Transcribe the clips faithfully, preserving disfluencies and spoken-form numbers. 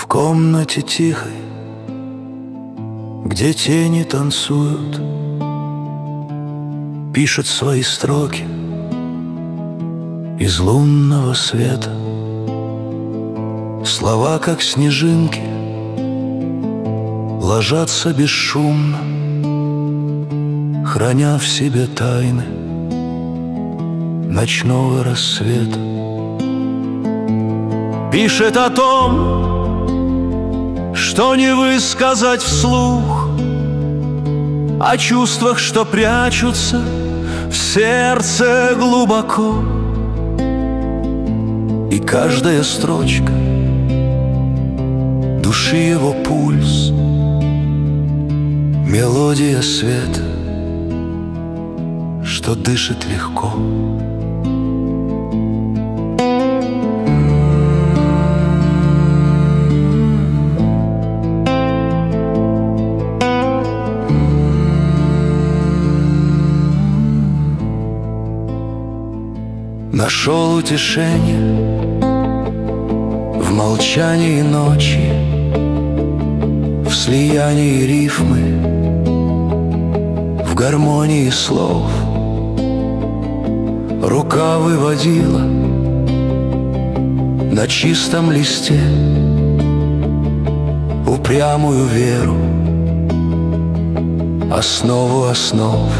комнате тихой, где тени танцуют, пишет свои строки из лунного света. Слова, как снежинки, ложатся бесшумно, храня в себе тайны ночного рассвета. Пишет о том, что не высказать вслух, о чувствах, что прячутся в сердце глубоко. И каждая строчка души его пульс, мелодия света, что дышит легко. Нашел утешение в молчании ночи, в слиянии рифмы, в гармонии слов. Рука выводила на чистом листе упрямую веру, основу основ.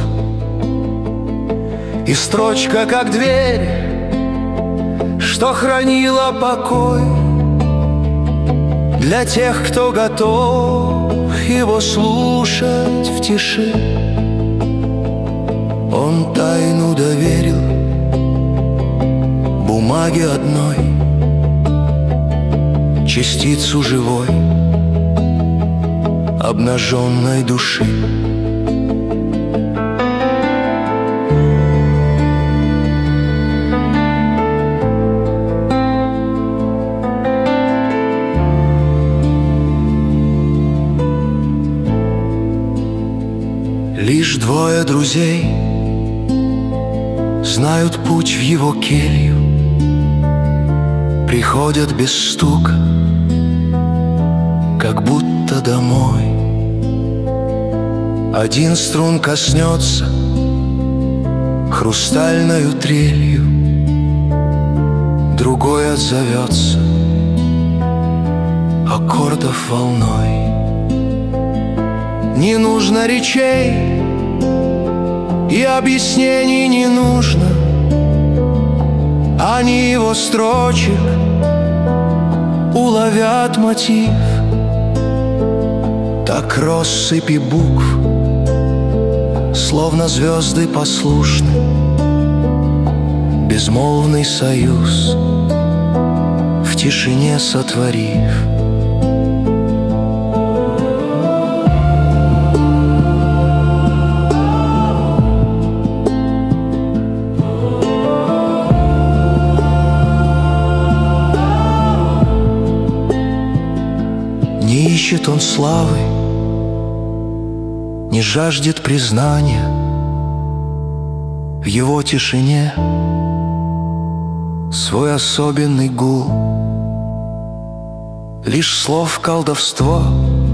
И строчка, как дверь, что хранила покой для тех, кто готов его слушать в тиши. Он тайну доверил бумаге одной, частицу живой, обнаженной души. Лишь двое друзей знают путь в его келью, приходят без стука, как будто домой. Один струн коснется хрустальною трелью, другой отзовется аккордов волной. Не нужно речей, и объяснений не нужно. Они его строчек уловят мотив. Так россыпи букв, словно звезды послушны, безмолвный союз в тишине сотворив. Не ищет он славы, не жаждет признания. В его тишине свой особенный гул, лишь слов колдовство,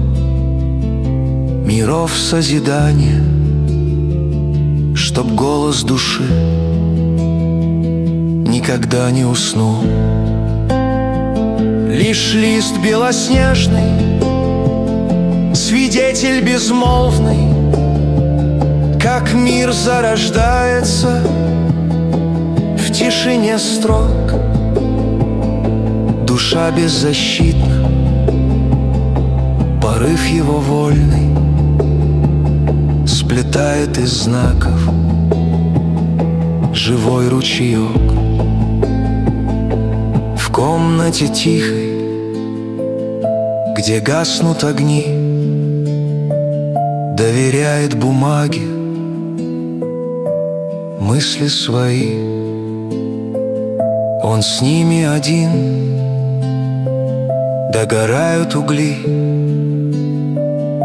миров созидание, чтоб голос души никогда не уснул. Лишь лист белоснежный, свидетель безмолвный, как мир зарождается в тишине строк. Душа беззащитна, порыв его вольный сплетает из знаков живой ручеек. В комнате тихой, где гаснут огни, доверяет бумаге мысли свои. Он с ними один, догорают угли,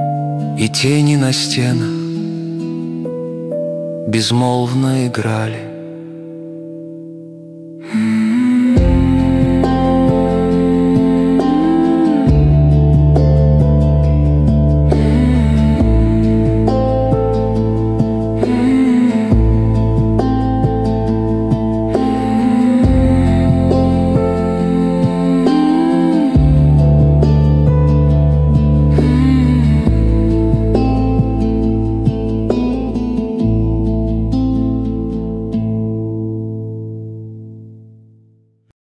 и тени на стенах безмолвно играли.